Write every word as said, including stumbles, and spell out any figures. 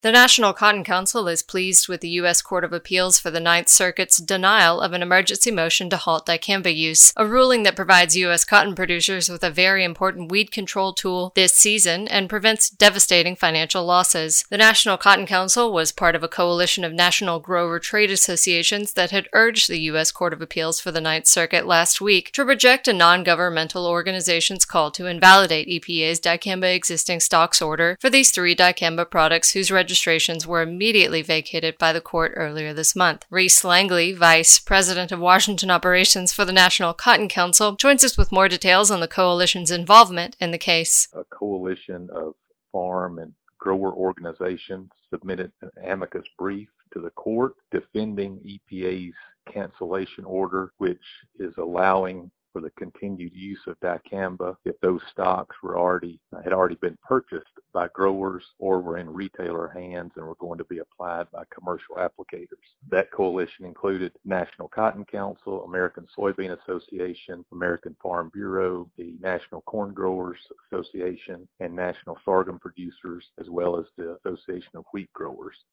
The National Cotton Council is pleased with the U S Court of Appeals for the Ninth Circuit's denial of an emergency motion to halt dicamba use, a ruling that provides U S cotton producers with a very important weed control tool this season and prevents devastating financial losses. The National Cotton Council was part of a coalition of national grower trade associations that had urged the U S Court of Appeals for the Ninth Circuit last week to reject a non-governmental organization's call to invalidate E P A's dicamba existing stocks order for these three dicamba products whose registrations were immediately vacated by the court earlier this month. Reese Langley, Vice President of Washington Operations for the National Cotton Council, joins us with more details on the coalition's involvement in the case. A coalition of farm and grower organizations submitted an amicus brief to the court defending E P A's cancellation order, which is allowing for the continued use of dicamba if those stocks were already had already been purchased by growers or were in retailer hands and were going to be applied by commercial applicators. That coalition included National Cotton Council, American Soybean Association, American Farm Bureau, the National Corn Growers Association, and National Sorghum Producers, as well as the Association of Wheat Growers.